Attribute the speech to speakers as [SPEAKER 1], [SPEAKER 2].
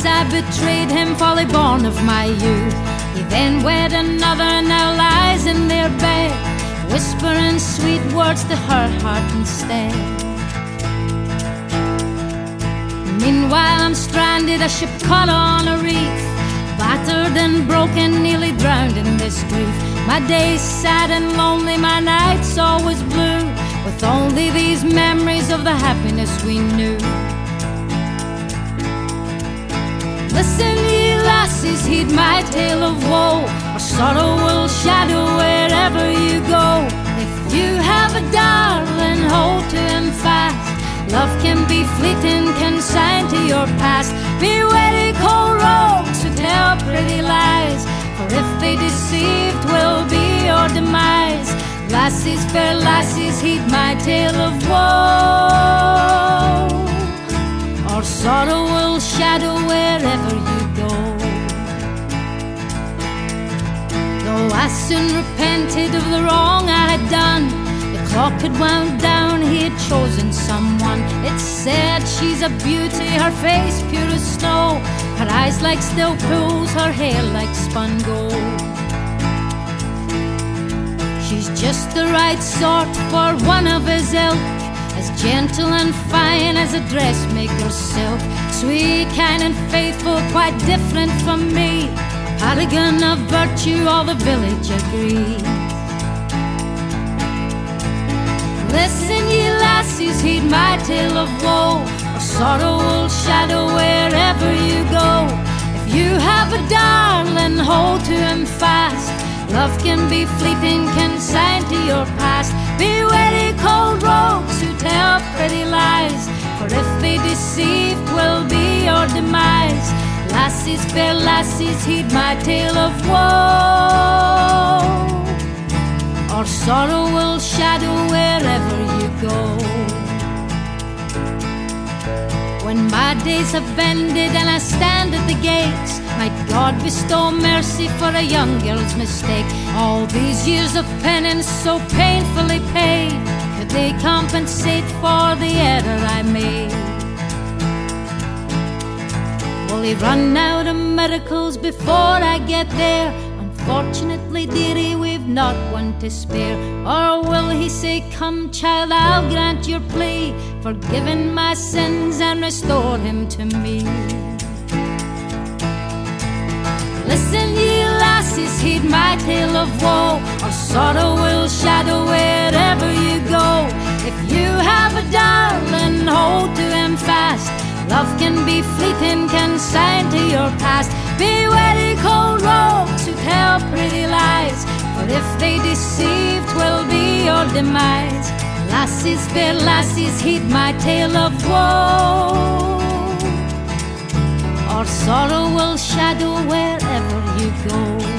[SPEAKER 1] once I betrayed him, folly born of my youth. He then wed another, now lies in their bed, whispering sweet words to her heart instead. Meanwhile I'm stranded, a ship caught on a reef, battered and broken, nearly drowned in this grief. My days sad and lonely, my nights always blue, with only these memories of the happiness we knew. Listen, ye lassies, heed my tale of woe, our sorrow will shadow wherever you go. If you have a darling, hold to him fast. Love can be fleeting, consigned to your past. Be wary, cold rogues who tell pretty lies, for if they deceived, will be your demise. Lassies, fair lassies, heed my tale of woe, our sorrow will shadow wherever you go. Though I soon repented of the wrong I had done, the clock had wound down, he had chosen someone. It said she's a beauty, her face pure as snow, her eyes like still pools, her hair like spun gold. She's just the right sort for one of his ilk, as gentle and fine as a dressmaker's silk, sweet, kind and faithful, quite different from me, paragon of virtue, all the village agrees. Listen, ye lassies, heed my tale of woe, our sorrow will shadow wherever you go. If you have a darling, hold to him fast. Love can be fleeting, consigned to your past. Be wary, cold rogues who tell pretty lies, for if they deceived, will be your demise. Lassies, fair lassies, heed my tale of woe, our sorrow will shadow wherever you go. When my days have ended and I stand at the gates, might God bestow mercy for a young girl's mistake. All these years of penance so painfully paid, could they compensate for the error I made? Will he run out of miracles before I get there? Unfortunately, dearie, we've not one to spare. Or will he say, come child, I'll grant your plea, forgiven my sins and restore him to me. Listen, ye lassies, heed my tale of woe, our sorrow will shadow wherever you go. If you have a darling, hold to him fast. Love can be fleeting, consigned to your past. Be wary, cold rogues who tell pretty lies, for if they deceived, will be your demise. Lassies, fair lassies, heed my tale of woe, our sorrow will shadow wherever you go.